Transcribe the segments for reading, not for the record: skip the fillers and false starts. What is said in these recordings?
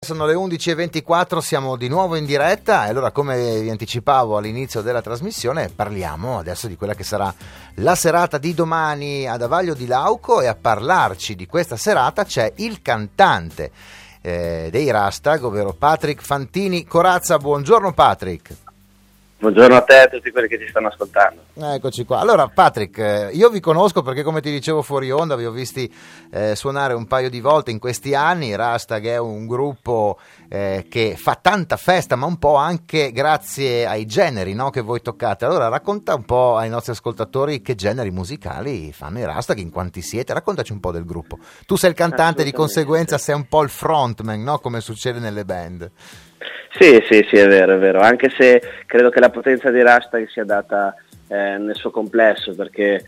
Sono le 11:24, siamo di nuovo in diretta e allora, come vi anticipavo all'inizio della trasmissione, parliamo adesso di quella che sarà la serata di domani ad Avaglio di Lauco, e a parlarci di questa serata c'è il cantante dei Rastag, ovvero Patrick Fantini Corazza. Buongiorno Patrick. Buongiorno a te e a tutti quelli che ci stanno ascoltando. Eccoci qua. Allora Patrick, io vi conosco perché, come ti dicevo fuori onda, vi ho visti suonare un paio di volte in questi anni. Rastag è un gruppo che fa tanta festa, ma un po' anche grazie ai generi, no, che voi toccate. Allora racconta un po' ai nostri ascoltatori che generi musicali fanno i Rastag, in quanti siete, raccontaci un po' del gruppo. Tu sei il cantante, di conseguenza sei un po' il frontman, no, come succede nelle band. Sì, è vero, anche se credo che la potenza dei Rastag sia data nel suo complesso, perché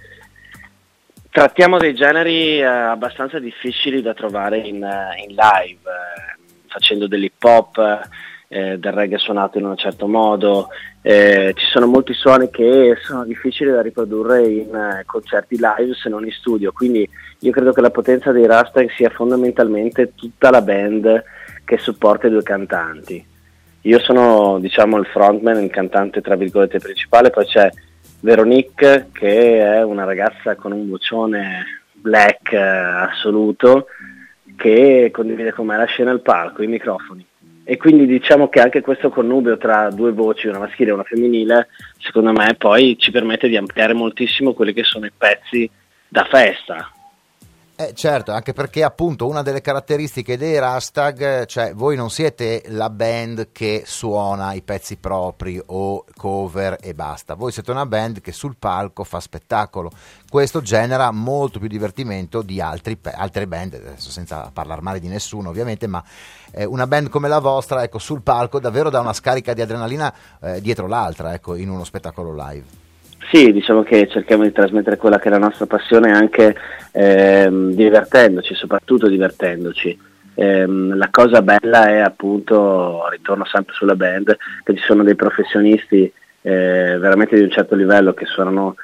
trattiamo dei generi abbastanza difficili da trovare in live, facendo dell'hip hop, del reggae suonato in un certo modo. Ci sono molti suoni che sono difficili da riprodurre in concerti live, se non in studio, quindi io credo che la potenza dei Rastag sia fondamentalmente tutta la band che supporta i due cantanti. Io sono, diciamo, il frontman, il cantante tra virgolette principale, poi c'è Veronique, che è una ragazza con un vocione black assoluto, che condivide con me la scena e il palco, i microfoni. E quindi diciamo che anche questo connubio tra due voci, una maschile e una femminile, secondo me poi ci permette di ampliare moltissimo quelli che sono i pezzi da festa. Certo, anche perché appunto una delle caratteristiche dei Rastag, cioè voi non siete la band che suona i pezzi propri o cover e basta, voi siete una band che sul palco fa spettacolo. Questo genera molto più divertimento di altre band, adesso senza parlare male di nessuno ovviamente, ma una band come la vostra, ecco, sul palco davvero dà una scarica di adrenalina dietro l'altra, ecco, in uno spettacolo live. Sì, diciamo che cerchiamo di trasmettere quella che è la nostra passione, anche divertendoci, soprattutto divertendoci. La cosa bella è, appunto, ritorno sempre sulla band, che ci sono dei professionisti veramente di un certo livello che suonano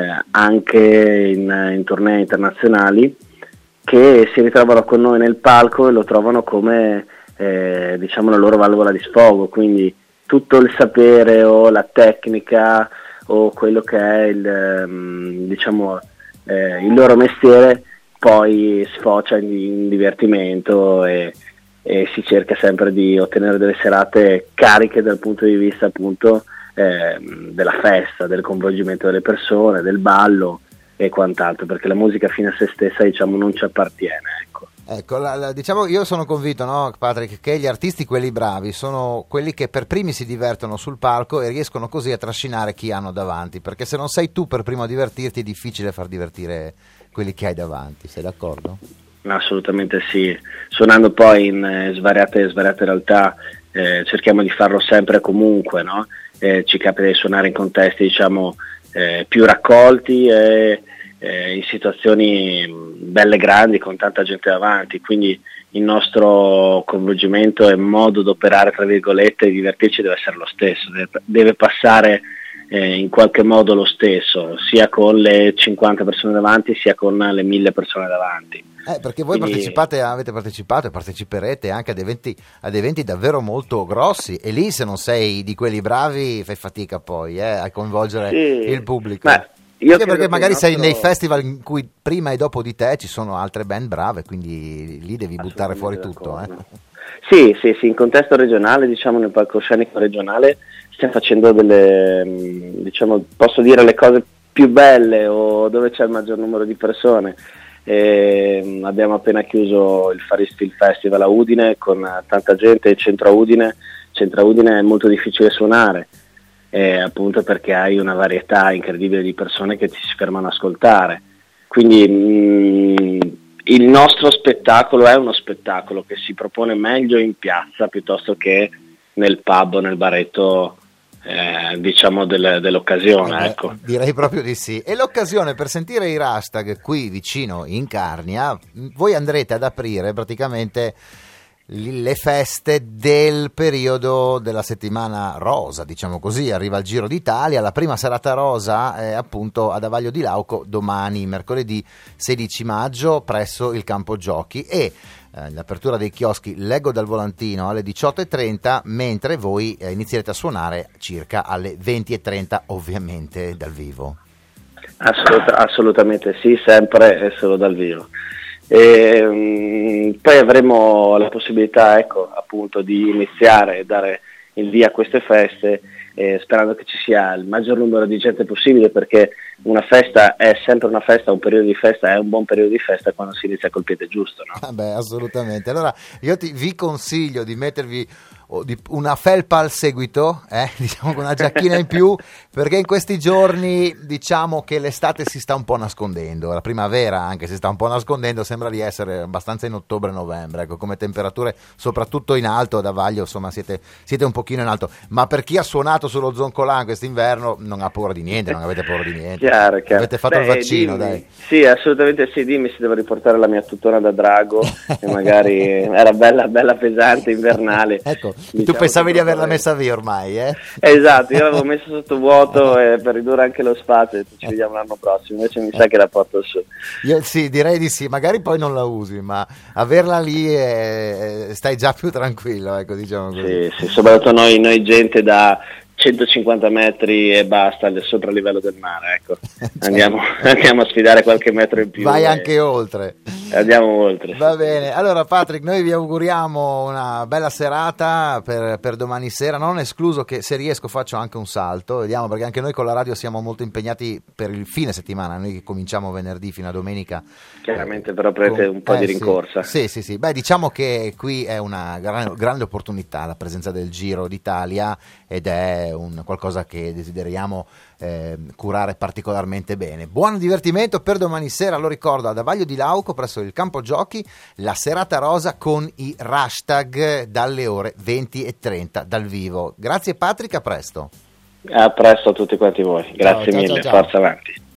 anche in tournée internazionali, che si ritrovano con noi nel palco e lo trovano come diciamo la loro valvola di sfogo, quindi tutto il sapere o la tecnica o quello che è il loro mestiere poi sfocia in divertimento e si cerca sempre di ottenere delle serate cariche dal punto di vista, appunto, della festa, del coinvolgimento delle persone, del ballo e quant'altro, perché la musica fino a se stessa, diciamo, non ci appartiene, ecco. Ecco, diciamo, io sono convinto, no, Patrick, che gli artisti, quelli bravi, sono quelli che per primi si divertono sul palco e riescono così a trascinare chi hanno davanti, perché se non sei tu per primo a divertirti è difficile far divertire quelli che hai davanti, sei d'accordo? Assolutamente sì, suonando poi in svariate realtà, cerchiamo di farlo sempre e comunque, no? Ci capita di suonare in contesti, diciamo, più raccolti in situazioni belle grandi con tanta gente davanti, quindi il nostro coinvolgimento e modo d'operare, tra virgolette, e divertirci deve essere lo stesso, deve passare in qualche modo lo stesso, sia con le 50 persone davanti sia con le 1000 persone davanti. Perché voi avete partecipato e parteciperete anche ad eventi davvero molto grossi, e lì, se non sei di quelli bravi, fai fatica poi a coinvolgere il pubblico. Anche perché magari sei nei festival in cui prima e dopo di te ci sono altre band brave, quindi lì devi buttare fuori tutto. Sì, in contesto regionale, diciamo, nel palcoscenico regionale stiamo facendo delle, diciamo, posso dire, le cose più belle o dove c'è il maggior numero di persone. Abbiamo appena chiuso il Far East Film Festival a Udine con tanta gente, centro a Udine è molto difficile suonare, appunto perché hai una varietà incredibile di persone che ti si fermano ad ascoltare, quindi il nostro spettacolo è uno spettacolo che si propone meglio in piazza piuttosto che nel pub o nel baretto, diciamo, dell'occasione, ecco. Direi proprio di sì. E l'occasione per sentire i Rastag qui vicino in Carnia, voi andrete ad aprire praticamente le feste del periodo della settimana rosa, diciamo così. Arriva il Giro d'Italia, la prima serata rosa è appunto ad Avaglio di Lauco domani, mercoledì 16 maggio, presso il campo giochi, e l'apertura dei chioschi, leggo dal volantino, alle 18:30, mentre voi inizierete a suonare circa alle 20:30, ovviamente dal vivo. Assolutamente sì, sempre e solo dal vivo. Poi avremo la possibilità, ecco, appunto, di iniziare e dare il via a queste feste, sperando che ci sia il maggior numero di gente possibile, perché una festa è sempre una festa, un periodo di festa è un buon periodo di festa quando si inizia col piede giusto, no? Assolutamente. Allora io vi consiglio di mettervi una felpa al seguito, diciamo, con una giacchina in più, perché in questi giorni diciamo che l'estate si sta un po' nascondendo, la primavera anche si sta un po' nascondendo, sembra di essere abbastanza in ottobre-novembre, ecco, come temperature, soprattutto in alto, da Vaglio, insomma siete un pochino in alto, ma per chi ha suonato sullo Zoncolan quest'inverno non ha paura di niente, non avete paura di niente. Chiaro. Avete fatto il vaccino, dai. Sì, assolutamente sì, dimmi se devo riportare la mia tutona da drago, che magari era bella pesante, invernale. Ecco, diciamo, tu pensavi di averla messa via ormai, Esatto, io l'avevo messa sotto vuoto per ridurre anche lo spazio, ci vediamo l'anno prossimo, invece mi sa che la porto su. Io sì, direi di sì, magari poi non la usi, ma averla lì stai già più tranquillo, ecco, diciamo così. Sì, soprattutto noi gente da 150 metri e basta, sopra il livello del mare, ecco. Andiamo a sfidare qualche metro in più. Vai anche oltre. Andiamo oltre. Va bene, allora Patrick, noi vi auguriamo una bella serata per domani sera, non escluso che se riesco faccio anche un salto, vediamo, perché anche noi con la radio siamo molto impegnati per il fine settimana, noi che cominciamo venerdì fino a domenica. Chiaramente però prendete un po' di rincorsa. Sì, beh, diciamo che qui è una grande opportunità la presenza del Giro d'Italia ed è qualcosa che desideriamo curare particolarmente bene. Buon divertimento per domani sera, lo ricordo, ad Avaglio di Lauco presso il campo giochi, la serata rosa con i Hashtag dalle ore 20:30 dal vivo. Grazie Patrick, a presto. A presto a tutti quanti voi, grazie mille, forza avanti.